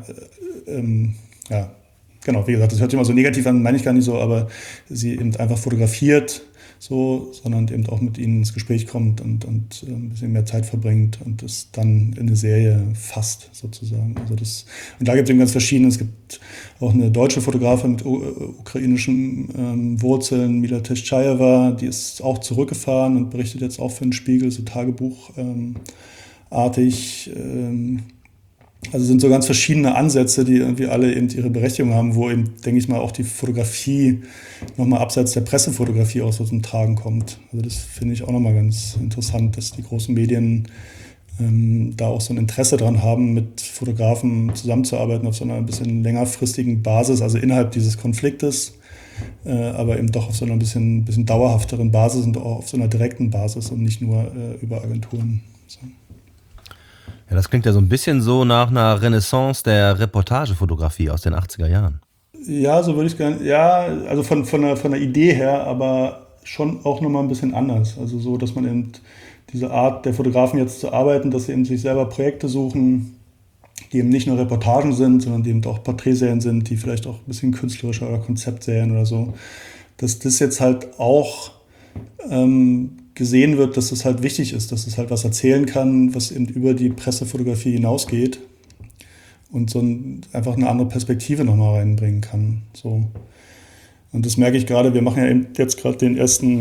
ja, genau, wie gesagt, das hört sich immer so negativ an, meine ich gar nicht so, aber sie eben einfach fotografiert, so, sondern eben auch mit ihnen ins Gespräch kommt und ein bisschen mehr Zeit verbringt und das dann in eine Serie fasst, sozusagen. Also und da gibt es eben ganz verschiedene, es gibt auch eine deutsche Fotografin mit ukrainischen Wurzeln, Mila Teschchajewa, die ist auch zurückgefahren und berichtet jetzt auch für den Spiegel, so Tagebuchartig. Also sind so ganz verschiedene Ansätze, die irgendwie alle eben ihre Berechtigung haben, wo eben, denke ich mal, auch die Fotografie nochmal abseits der Pressefotografie auch so zum Tragen kommt. Also das finde ich auch nochmal ganz interessant, dass die großen Medien da auch so ein Interesse dran haben, mit Fotografen zusammenzuarbeiten auf so einer ein bisschen längerfristigen Basis, also innerhalb dieses Konfliktes, aber eben doch auf so einer ein bisschen dauerhafteren Basis und auch auf so einer direkten Basis und nicht nur über Agenturen. So. Ja, das klingt ja so ein bisschen so nach einer Renaissance der Reportagefotografie aus den 80er Jahren. Ja, so würde ich gerne, ja, also von der Idee her, aber schon auch nochmal ein bisschen anders. Also so, dass man eben diese Art der Fotografen jetzt zu arbeiten, dass sie eben sich selber Projekte suchen, die eben nicht nur Reportagen sind, sondern die eben auch Porträtserien sind, die vielleicht auch ein bisschen künstlerischer oder Konzeptserien oder so. Dass das jetzt halt auch gesehen wird, dass das halt wichtig ist, dass es halt was erzählen kann, was eben über die Pressefotografie hinausgeht und so einfach eine andere Perspektive nochmal reinbringen kann. So. Und das merke ich gerade, wir machen ja eben jetzt gerade die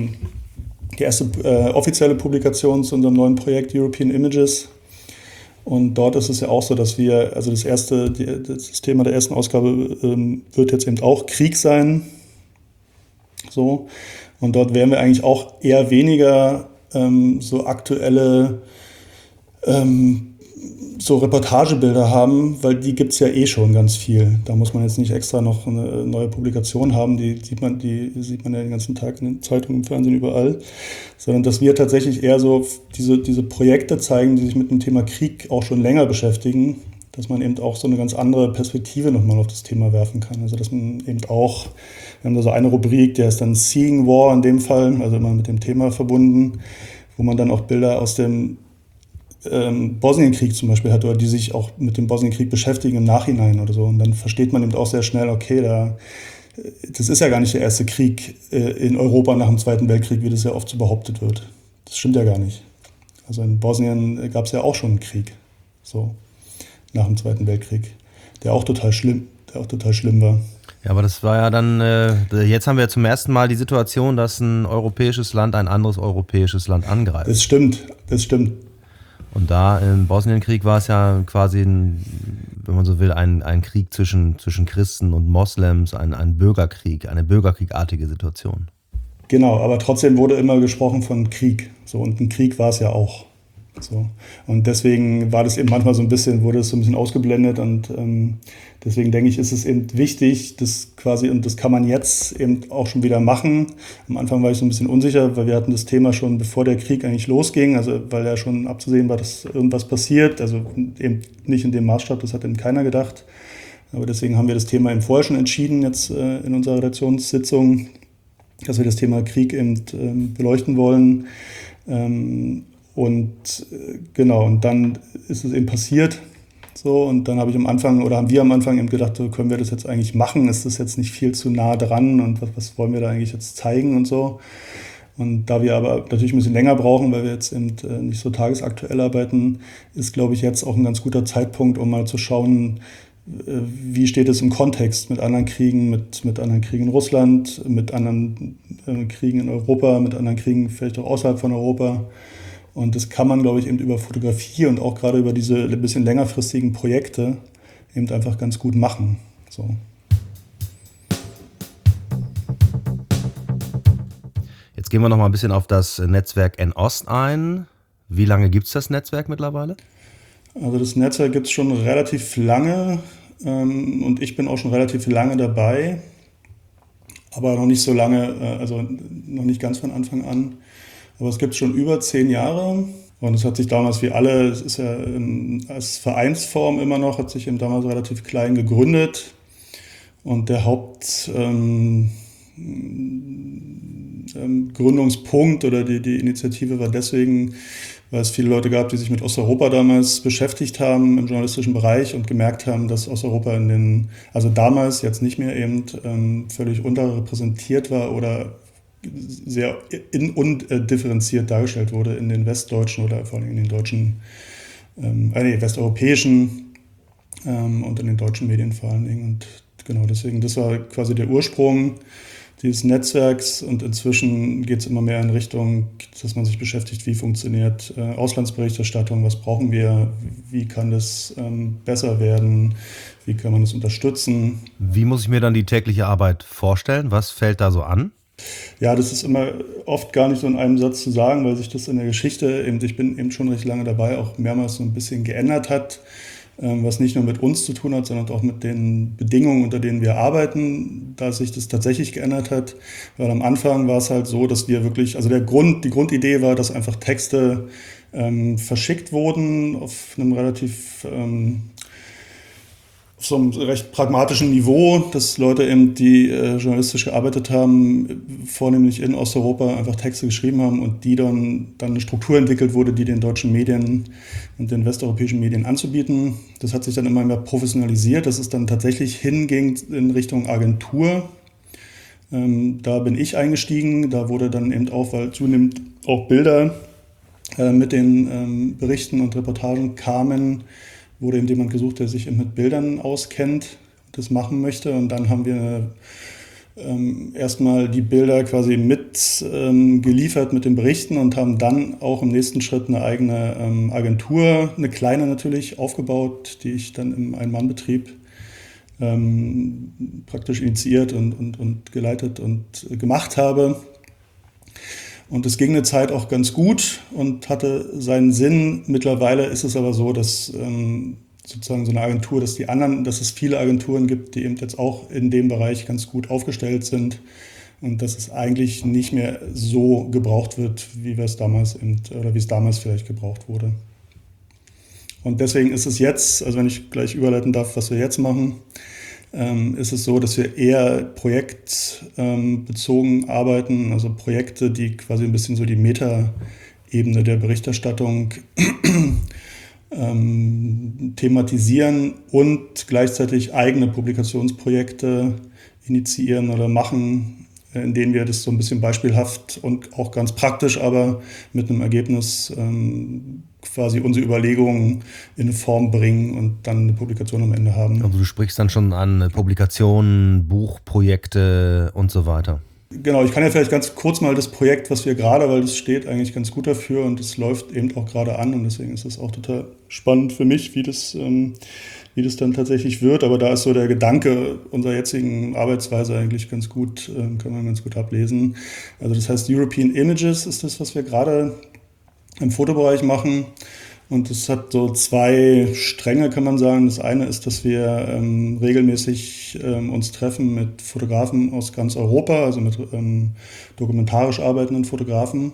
erste offizielle Publikation zu unserem neuen Projekt European Images. Und dort ist es ja auch so, dass wir, also das Thema der ersten Ausgabe wird jetzt eben auch Krieg sein. So. Und dort werden wir eigentlich auch eher weniger so aktuelle so Reportagebilder haben, weil die gibt es ja eh schon ganz viel. Da muss man jetzt nicht extra noch eine neue Publikation haben, die sieht man ja den ganzen Tag in den Zeitungen, im Fernsehen, überall. Sondern dass wir tatsächlich eher so diese Projekte zeigen, die sich mit dem Thema Krieg auch schon länger beschäftigen, dass man eben auch so eine ganz andere Perspektive nochmal auf das Thema werfen kann. Also dass man eben auch, wir haben da so eine Rubrik, der ist dann Seeing War in dem Fall, also immer mit dem Thema verbunden, wo man dann auch Bilder aus dem Bosnienkrieg zum Beispiel hat oder die sich auch mit dem Bosnienkrieg beschäftigen im Nachhinein oder so. Und dann versteht man eben auch sehr schnell, okay, das ist ja gar nicht der erste Krieg in Europa nach dem Zweiten Weltkrieg, wie das ja oft so behauptet wird. Das stimmt ja gar nicht. Also in Bosnien gab es ja auch schon einen Krieg, so nach dem Zweiten Weltkrieg, der auch total schlimm war. Ja, aber das war ja dann, jetzt haben wir zum ersten Mal die Situation, dass ein europäisches Land ein anderes europäisches Land angreift. Das stimmt. Und da im Bosnienkrieg war es ja quasi, wenn man so will, ein Krieg zwischen Christen und Moslems, ein Bürgerkrieg, eine bürgerkriegartige Situation. Genau, aber trotzdem wurde immer gesprochen von Krieg. So, und ein Krieg war es ja auch. So. Und deswegen war das eben manchmal wurde es so ein bisschen ausgeblendet und deswegen denke ich, ist es eben wichtig, und das kann man jetzt eben auch schon wieder machen. Am Anfang war ich so ein bisschen unsicher, weil wir hatten das Thema schon, bevor der Krieg eigentlich losging, also weil ja schon abzusehen war, dass irgendwas passiert, also eben nicht in dem Maßstab, das hat eben keiner gedacht. Aber deswegen haben wir das Thema eben vorher schon entschieden, jetzt in unserer Redaktionssitzung, dass wir das Thema Krieg eben beleuchten wollen. Und dann ist es eben passiert. So, und dann haben wir am Anfang eben gedacht, so, können wir das jetzt eigentlich machen? Ist das jetzt nicht viel zu nah dran? Und was wollen wir da eigentlich jetzt zeigen und so? Und da wir aber natürlich ein bisschen länger brauchen, weil wir jetzt eben nicht so tagesaktuell arbeiten, ist, glaube ich, jetzt auch ein ganz guter Zeitpunkt, um mal zu schauen, wie steht es im Kontext mit anderen Kriegen, mit anderen Kriegen in Russland, mit anderen Kriegen in Europa, mit anderen Kriegen vielleicht auch außerhalb von Europa. Und das kann man, glaube ich, eben über Fotografie und auch gerade über diese ein bisschen längerfristigen Projekte eben einfach ganz gut machen. So. Jetzt gehen wir noch mal ein bisschen auf das Netzwerk N-Ost ein. Wie lange gibt es das Netzwerk mittlerweile? Also das Netzwerk gibt es schon relativ lange und ich bin auch schon relativ lange dabei, aber noch nicht so lange, also noch nicht ganz von Anfang an. Aber es gibt es schon über 10 Jahre und es hat sich damals wie alle, es ist ja als Vereinsform immer noch, hat sich eben damals relativ klein gegründet und der Gründungspunkt oder die Initiative war deswegen, weil es viele Leute gab, die sich mit Osteuropa damals beschäftigt haben im journalistischen Bereich und gemerkt haben, dass Osteuropa also damals, jetzt nicht mehr eben, völlig unterrepräsentiert war oder sehr undifferenziert dargestellt wurde in den westdeutschen oder vor allem in den deutschen, westeuropäischen und in den deutschen Medien vor allen Dingen. Und genau deswegen, das war quasi der Ursprung dieses Netzwerks und inzwischen geht es immer mehr in Richtung, dass man sich beschäftigt, wie funktioniert Auslandsberichterstattung, was brauchen wir, wie kann das besser werden, wie kann man das unterstützen. Wie muss ich mir dann die tägliche Arbeit vorstellen? Was fällt da so an? Ja, das ist immer oft gar nicht so in einem Satz zu sagen, weil sich das in der Geschichte, ich bin eben schon recht lange dabei, auch mehrmals so ein bisschen geändert hat, was nicht nur mit uns zu tun hat, sondern auch mit den Bedingungen, unter denen wir arbeiten, da sich das tatsächlich geändert hat. Weil am Anfang war es halt so, dass wir wirklich, also die Grundidee war, dass einfach Texte verschickt wurden auf einem relativ auf so einem recht pragmatischen Niveau, dass Leute eben, die journalistisch gearbeitet haben, vornehmlich in Osteuropa einfach Texte geschrieben haben und die dann eine Struktur entwickelt wurde, die den deutschen Medien und den westeuropäischen Medien anzubieten. Das hat sich dann immer mehr professionalisiert, dass es dann tatsächlich hinging in Richtung Agentur. Da bin ich eingestiegen, da wurde dann eben auch, weil zunehmend auch Bilder mit den Berichten und Reportagen kamen, wurde eben jemand gesucht, der sich mit Bildern auskennt, das machen möchte. Und dann haben wir erstmal die Bilder quasi mit geliefert mit den Berichten und haben dann auch im nächsten Schritt eine eigene Agentur, eine kleine natürlich, aufgebaut, die ich dann im Ein-Mann-Betrieb praktisch initiiert und geleitet und gemacht habe. Und es ging eine Zeit auch ganz gut und hatte seinen Sinn. Mittlerweile ist es aber so, dass sozusagen so eine Agentur, dass es viele Agenturen gibt, die eben jetzt auch in dem Bereich ganz gut aufgestellt sind und dass es eigentlich nicht mehr so gebraucht wird, wie es damals vielleicht gebraucht wurde. Und deswegen ist es jetzt, also wenn ich gleich überleiten darf, was wir jetzt machen, ist es so, dass wir eher projektbezogen arbeiten, also Projekte, die quasi ein bisschen so die Meta-Ebene der Berichterstattung thematisieren und gleichzeitig eigene Publikationsprojekte initiieren oder machen, in denen wir das so ein bisschen beispielhaft und auch ganz praktisch, aber mit einem Ergebnis quasi unsere Überlegungen in eine Form bringen und dann eine Publikation am Ende haben. Also du sprichst dann schon an Publikationen, Buchprojekte und so weiter. Genau, ich kann ja vielleicht ganz kurz mal das Projekt, was wir gerade, weil das steht eigentlich ganz gut dafür und es läuft eben auch gerade an und deswegen ist es auch total spannend für mich, wie das dann tatsächlich wird. Aber da ist so der Gedanke unserer jetzigen Arbeitsweise eigentlich ganz gut, kann man ganz gut ablesen. Also das heißt European Images ist das, was wir gerade im Fotobereich machen. Und es hat so zwei Stränge, kann man sagen. Das eine ist, dass wir regelmäßig uns treffen mit Fotografen aus ganz Europa, also mit dokumentarisch arbeitenden Fotografen.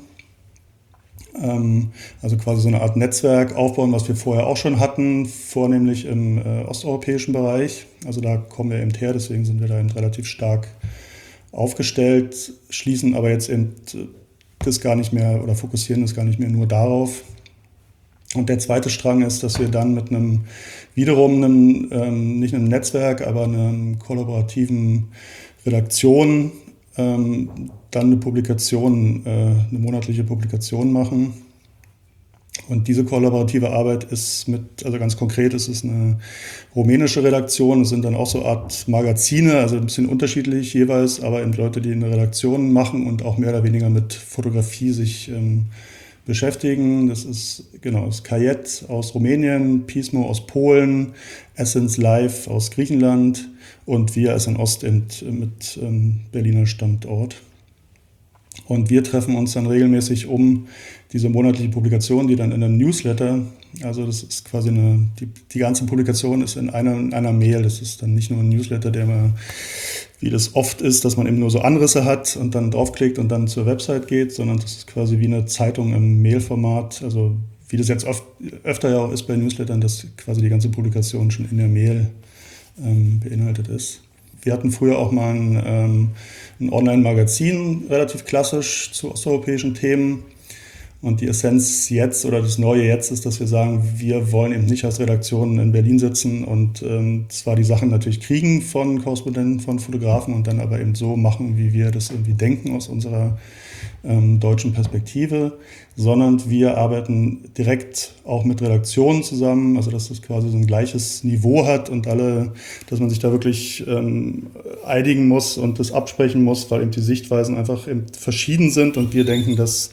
Also quasi so eine Art Netzwerk aufbauen, was wir vorher auch schon hatten, vornehmlich im osteuropäischen Bereich. Also da kommen wir eben her, deswegen sind wir da eben relativ stark aufgestellt, schließen aber jetzt eben das gar nicht mehr oder fokussieren das gar nicht mehr nur darauf. Und der zweite Strang ist, dass wir dann mit nicht einem Netzwerk, aber einer kollaborativen Redaktion dann eine monatliche Publikation machen. Und diese kollaborative Arbeit ist also ganz konkret, es ist eine rumänische Redaktion, es sind dann auch so eine Art Magazine, also ein bisschen unterschiedlich jeweils, aber eben Leute, die eine Redaktion machen und auch mehr oder weniger mit Fotografie sich beschäftigen. Das ist das Kajet aus Rumänien, Pismo aus Polen, Essence Live aus Griechenland und wir als in Ost mit Berliner Standort. Und wir treffen uns dann regelmäßig um diese monatliche Publikation, die dann in einem Newsletter, also das ist quasi die ganze Publikation ist in einer Mail, das ist dann nicht nur ein Newsletter, der mal, wie das oft ist, dass man eben nur so Anrisse hat und dann draufklickt und dann zur Website geht, sondern das ist quasi wie eine Zeitung im Mailformat, also wie das jetzt öfter ja auch ist bei Newslettern, dass quasi die ganze Publikation schon in der Mail beinhaltet ist. Wir hatten früher auch mal ein Online-Magazin, relativ klassisch zu osteuropäischen Themen. Und die Essenz jetzt oder das Neue jetzt ist, dass wir sagen, wir wollen eben nicht als Redaktion in Berlin sitzen und zwar die Sachen natürlich kriegen von Korrespondenten, von Fotografen und dann aber eben so machen, wie wir das irgendwie denken aus unserer deutschen Perspektive, sondern wir arbeiten direkt auch mit Redaktionen zusammen, also dass das quasi so ein gleiches Niveau hat und dass man sich da wirklich einigen muss und das absprechen muss, weil eben die Sichtweisen einfach eben verschieden sind und wir denken, dass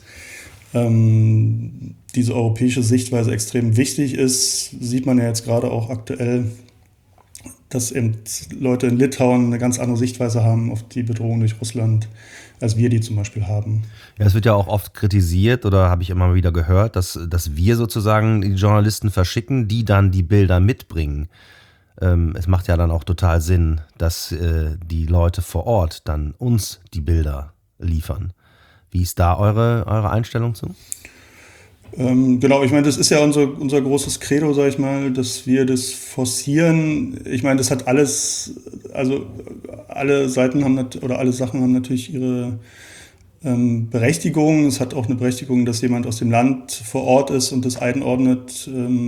diese europäische Sichtweise extrem wichtig ist. Sieht man ja jetzt gerade auch aktuell, dass eben Leute in Litauen eine ganz andere Sichtweise haben auf die Bedrohung durch Russland, als wir die zum Beispiel haben. Ja, es wird ja auch oft kritisiert oder habe ich immer wieder gehört, dass wir sozusagen die Journalisten verschicken, die dann die Bilder mitbringen. Es macht ja dann auch total Sinn, dass die Leute vor Ort dann uns die Bilder liefern. Wie ist da eure Einstellung zu? Genau, ich meine, das ist ja unser großes Credo, sag ich mal, dass wir das forcieren. Ich meine, das hat alles, also alle Seiten haben oder alle Sachen haben natürlich ihre Berechtigung. Es hat auch eine Berechtigung, dass jemand aus dem Land vor Ort ist und das einordnet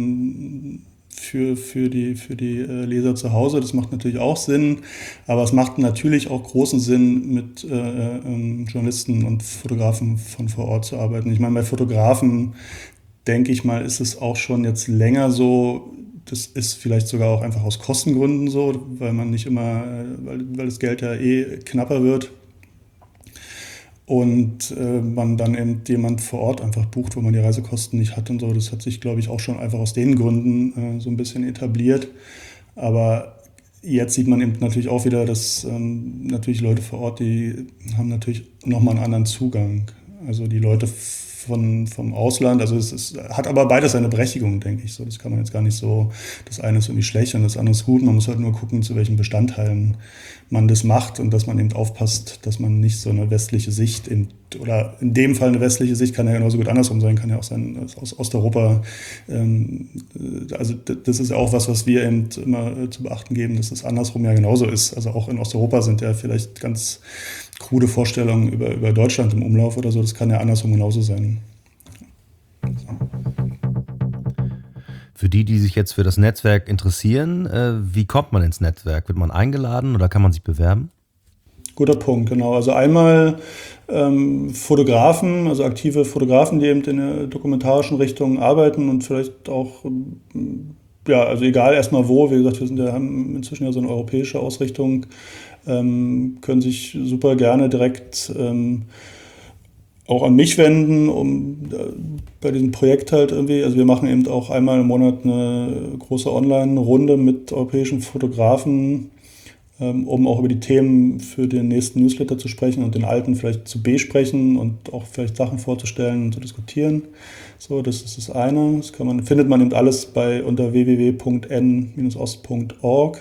für die Leser zu Hause. Das macht natürlich auch Sinn, aber es macht natürlich auch großen Sinn, mit Journalisten und Fotografen von vor Ort zu arbeiten. Ich meine, bei Fotografen, denke ich mal, ist es auch schon jetzt länger so. Das ist vielleicht sogar auch einfach aus Kostengründen so, weil man nicht immer, weil das Geld ja knapper wird. Und man dann eben jemand vor Ort einfach bucht, wo man die Reisekosten nicht hat und so. Das hat sich, glaube ich, auch schon einfach aus den Gründen so ein bisschen etabliert. Aber jetzt sieht man eben natürlich auch wieder, dass natürlich Leute vor Ort, die haben natürlich nochmal einen anderen Zugang. Also die Leute vom Ausland, also es hat aber beides seine Berechtigung, denke ich. So, das kann man jetzt gar nicht so, das eine ist irgendwie schlecht und das andere ist gut. Man muss halt nur gucken, zu welchen Bestandteilen man das macht und dass man eben aufpasst, dass man nicht so eine westliche Sicht, oder in dem Fall eine westliche Sicht, kann ja genauso gut andersrum sein, kann ja auch sein aus Osteuropa. Also das ist ja auch was wir eben immer zu beachten geben, dass es andersrum ja genauso ist. Also auch in Osteuropa sind ja vielleicht ganz krude Vorstellungen über Deutschland im Umlauf oder so, das kann ja andersrum genauso sein. Für die sich jetzt für das Netzwerk interessieren, wie kommt man ins Netzwerk? Wird man eingeladen oder kann man sich bewerben? Guter Punkt, genau. Also einmal Fotografen, also aktive Fotografen, die eben in der dokumentarischen Richtung arbeiten und vielleicht auch, ja, also egal erstmal wo, wie gesagt, haben inzwischen ja so eine europäische Ausrichtung, können sich super gerne direkt auch an mich wenden, um bei diesem Projekt halt irgendwie, also wir machen eben auch einmal im Monat eine große Online-Runde mit europäischen Fotografen, um auch über die Themen für den nächsten Newsletter zu sprechen und den alten vielleicht zu besprechen und auch vielleicht Sachen vorzustellen und zu diskutieren. So, das ist das eine. Das findet man eben alles unter www.n-ost.org.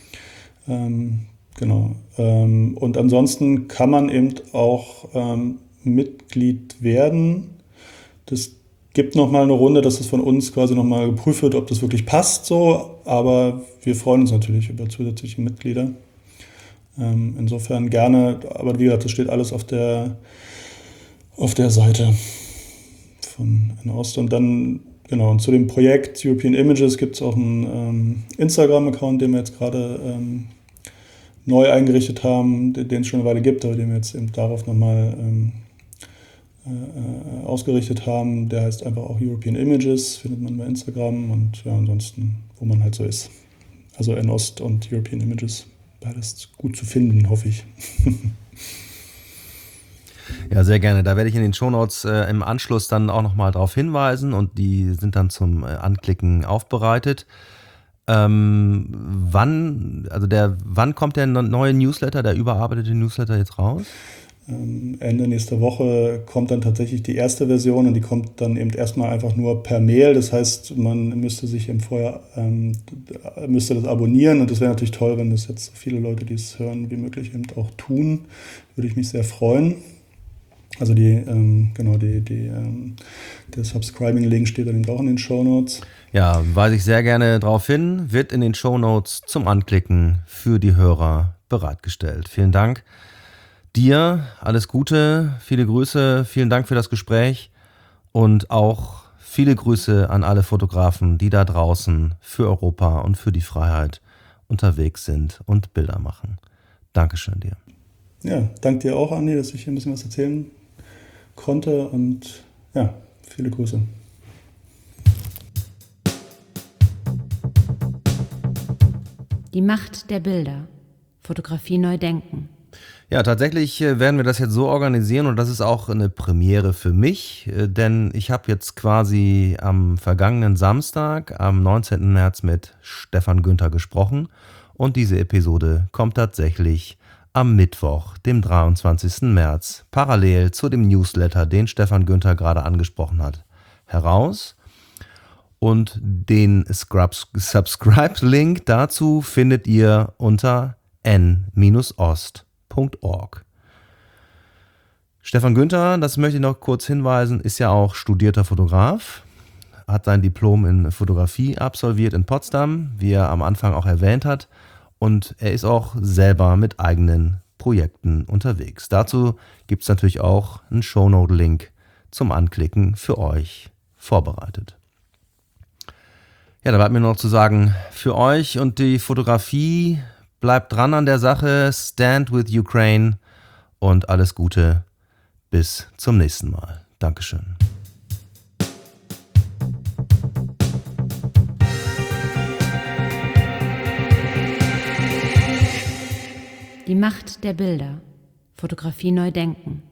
Genau. Und ansonsten kann man eben auch Mitglied werden. Das gibt nochmal eine Runde, dass es von uns quasi nochmal geprüft wird, ob das wirklich passt so, aber wir freuen uns natürlich über zusätzliche Mitglieder. Insofern gerne, aber wie gesagt, das steht alles auf der Seite von N-Ost. Und dann, genau, und zu dem Projekt European Images gibt es auch einen Instagram-Account, den wir jetzt gerade neu eingerichtet haben, den es schon eine Weile gibt, aber den wir jetzt eben darauf nochmal ausgerichtet haben. Der heißt einfach auch European Images, findet man bei Instagram und ja, ansonsten, wo man halt so ist. Also N-Ost und European Images, beides gut zu finden, hoffe ich. Ja, sehr gerne. Da werde ich in den Shownotes im Anschluss dann auch nochmal drauf hinweisen und die sind dann zum Anklicken aufbereitet. Wann kommt der neue Newsletter, der überarbeitete Newsletter jetzt raus? Ende nächster Woche kommt dann tatsächlich die erste Version und die kommt dann eben erstmal einfach nur per Mail. Das heißt, man müsste sich müsste das abonnieren und das wäre natürlich toll, wenn das jetzt so viele Leute, die es hören, wie möglich eben auch tun. Würde ich mich sehr freuen. Also der Subscribing-Link steht dann eben auch in den Shownotes. Ja, weise ich sehr gerne darauf hin, wird in den Shownotes zum Anklicken für die Hörer bereitgestellt. Vielen Dank. Dir alles Gute, viele Grüße, vielen Dank für das Gespräch und auch viele Grüße an alle Fotografen, die da draußen für Europa und für die Freiheit unterwegs sind und Bilder machen. Dankeschön dir. Ja, danke dir auch, Andi, dass ich hier ein bisschen was erzählen konnte und ja, viele Grüße. Die Macht der Bilder. Fotografie neu denken. Ja, tatsächlich werden wir das jetzt so organisieren und das ist auch eine Premiere für mich, denn ich habe jetzt quasi am vergangenen Samstag, am 19. März mit Stefan Günther gesprochen und diese Episode kommt tatsächlich am Mittwoch, dem 23. März, parallel zu dem Newsletter, den Stefan Günther gerade angesprochen hat, heraus. Und den Subscribe-Link dazu findet ihr unter n-ost.org. Stefan Günther, das möchte ich noch kurz hinweisen, ist ja auch studierter Fotograf, hat sein Diplom in Fotografie absolviert in Potsdam, wie er am Anfang auch erwähnt hat, und er ist auch selber mit eigenen Projekten unterwegs. Dazu gibt es natürlich auch einen Shownote-Link zum Anklicken für euch vorbereitet. Ja, da bleibt mir noch zu sagen, für euch und die Fotografie, bleibt dran an der Sache, stand with Ukraine und alles Gute. Bis zum nächsten Mal. Dankeschön. Die Macht der Bilder. Fotografie neu denken.